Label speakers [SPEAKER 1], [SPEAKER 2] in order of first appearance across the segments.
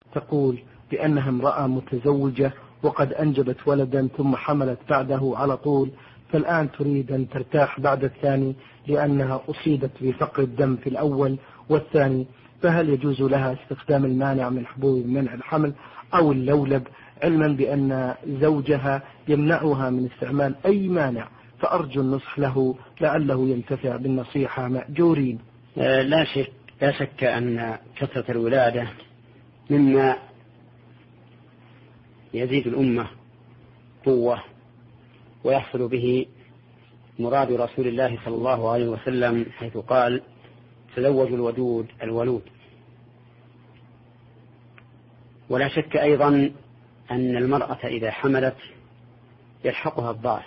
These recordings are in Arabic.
[SPEAKER 1] تقول بأنها امرأة متزوجة وقد أنجبت ولدا ثم حملت بعده على طول، فالآن تريد أن ترتاح بعد الثاني لأنها أصيبت بفقر الدم في الأول والثاني، فهل يجوز لها استخدام المانع من حبوب منع الحمل أو اللولب، علما بأن زوجها يمنعها من استعمال أي مانع؟ فأرجو النصح له لعله ينتفع بالنصيحة مأجورين.
[SPEAKER 2] لا شك أن كثرة الولادة مما يزيد الأمة قوة ويحصل به مراد رسول الله صلى الله عليه وسلم حيث قال تزوجوا الودود الولود. ولا شك أيضا أن المرأة إذا حملت يلحقها الضعف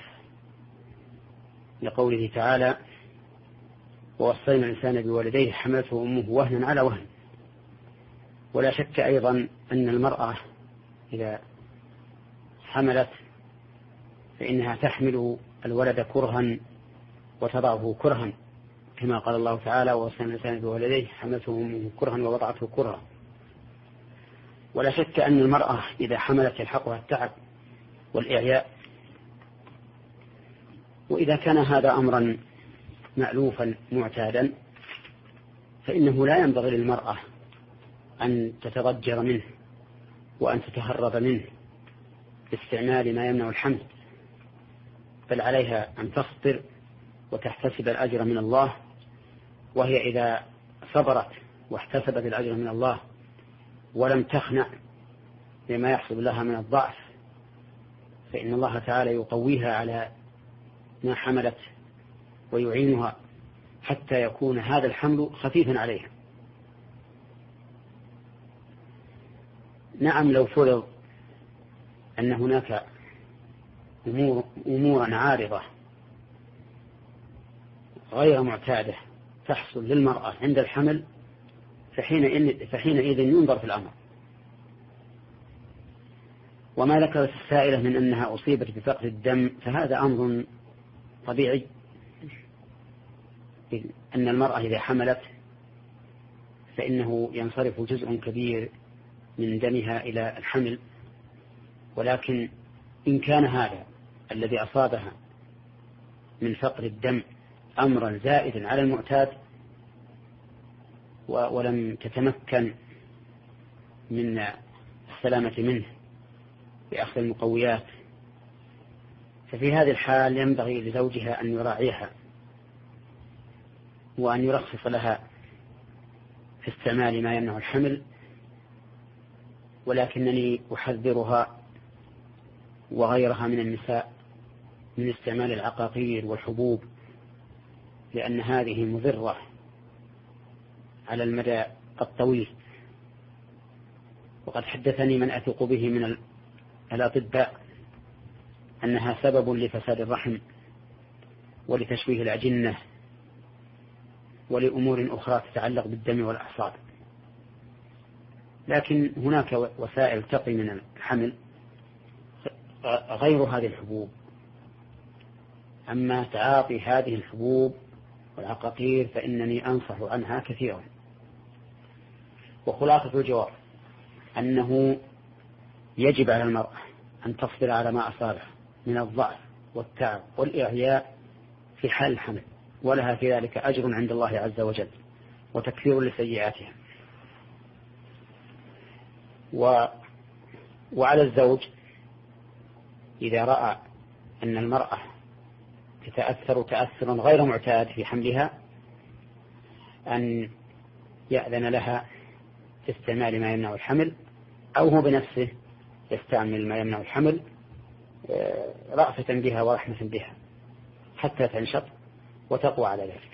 [SPEAKER 2] لقوله تعالى ووصينا الإنسان بوالديه حملته أمه وهنا على وهن. ولا شك أيضا أن المرأة إذا حملت فإنها تحمل الولد كرها وتضعه كرها كما قال الله تعالى ووصينا الإنسان بوالديه حملته أمه كرها ووضعته كرها. ولا شك أن المرأة إذا حملت يلحقها التعب والإعياء. وإذا كان هذا أمرا مألوفا معتادا فإنه لا ينبغي للمرأة أن تتضجر منه وأن تتهرب منه باستعمال ما يمنع الحمل، بل عليها أن تصبر وتحتسب الأجر من الله. وهي إذا صبرت واحتسبت الأجر من الله ولم تخنع لما يحصل لها من الضعف فإن الله تعالى يقويها على ما حملت ويعينها حتى يكون هذا الحمل خفيفا عليها. نعم لو فرض أن هناك أمورا عارضة غير معتادة تحصل للمرأة عند الحمل فحينئذ ينظر في الأمر. وما ذكرت السائلة من أنها أصيبت بفقر الدم فهذا أمر طبيعي، أن المرأة إذا حملت فإنه ينصرف جزء كبير من دمها إلى الحمل. ولكن إن كان هذا الذي أصابها من فقر الدم أمرا زائدا على المعتاد ولم تتمكن من السلامة منه بأخذ المقويات ففي هذه الحال ينبغي لزوجها أن يراعيها وأن يرخص لها في استعمال ما يمنع الحمل. ولكنني أحذرها وغيرها من النساء من استعمال العقاقير والحبوب لأن هذه مضرة على المدى الطويل. وقد حدثني من أثق به من الأطباء أنها سبب لفساد الرحم ولتشويه الأجنة ولأمور أخرى تتعلق بالدم والأعصاب. لكن هناك وسائل تقي من الحمل غير هذه الحبوب. أما تعاطي هذه الحبوب والعقاقير فإنني أنصح عنها كثيرا. وخلاصة الجواب أنه يجب على المرأة أن تصبر على ما أصابها من الضعف والتعب والإعياء في حال الحمل، ولها في ذلك أجر عند الله عز وجل وتكفير لسيئاتها. وعلى الزوج إذا رأى أن المرأة تتأثر تأثرا غير معتاد في حملها أن يأذن لها في استعمال ما يمنع الحمل أو هو بنفسه يستعمل ما يمنع الحمل رأفة بها ورحمة بها حتى تنشط وتقوى على ذلك.